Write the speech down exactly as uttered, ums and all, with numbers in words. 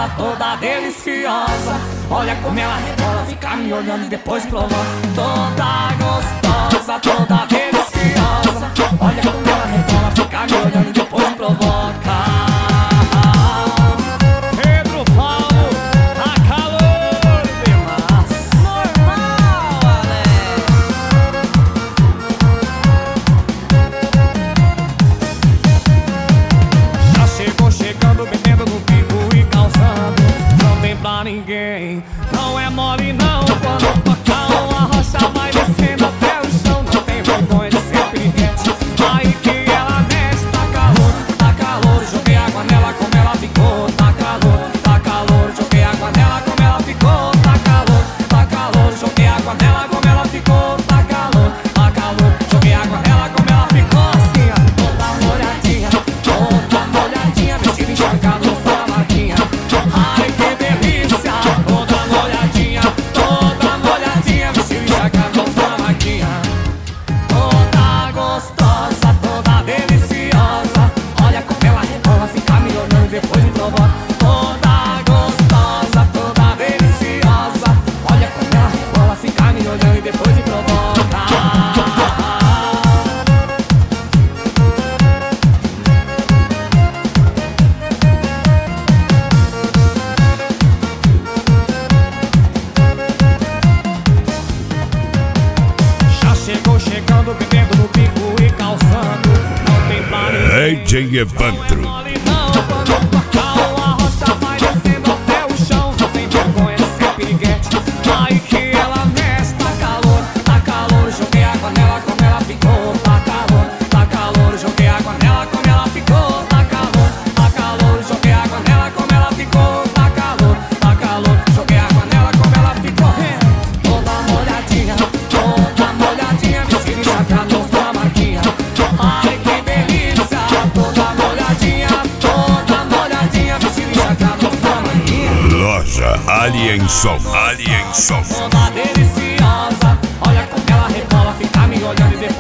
gostosa, toda deliciosa. Olha como ela rebola, fica me olhando e depois provoca. Toda gostosa, toda deliciosa. Olha como ela rebola, fica me olhando e depois provoca. Pedro Paulo, tá calor demais. Normal, Alex. Já chegou chegando, bebendo no pico e causando. Não tem pra ninguém, não é mole não. Quando toca uma rocha vai descendo até o chão. Não tem vergonha de ser piriguete. Aí que ela mexe, tá calor, tá calor. Joguei água nela como ela ficou. Tá calor, tá calor. Joguei água nela como ela ficou. Tá calor, tá calor. Joguei água nela como ela ficou. Tá calor, tá calor. Joguei água nela como ela ficou. Assim, ó, toda molhadinha, toda molhadinha. Vestido encharcado, toda marquinha. Ai, que delícia. Toda molhadinha, toda molhadinha. Vestido encharcado, toda marquinha. Toda gostosa, toda deliciosa. Olha como ela rebola, fica me olhando e depois me provoca. Toda gostosa, toda deliciosa. Olha como ela rebola, fica me olhando e depois me provoca. Já chegou chegando, bebendo no pico e calçando. Não tem pra ninguém, D J Evandro. mole não. Quando tocar uma rocha vai descendo até o chão. Não tem vergonha de ser piriguete. Aí que ela mexe, tá calor, tá calor. Joguei água nela como ela ficou. Tá calor, tá calor. Joguei água nela como ela ficou. Tá calor, tá calor. Joguei água nela como ela ficou. Tá calor, tá calor. Joguei água nela como ela ficou. Toda molhadinha, toda molhadinha. Vestido encharcado, mostrou a marquinha. Ai, que delícia. Toda molhadinha, toda molhadinha. Vestido encharcado, mostrou a marquinha. Loja Alien Som. Alien Som. Toda deliciosa. Olha como ela rebola, fica me olhando e depois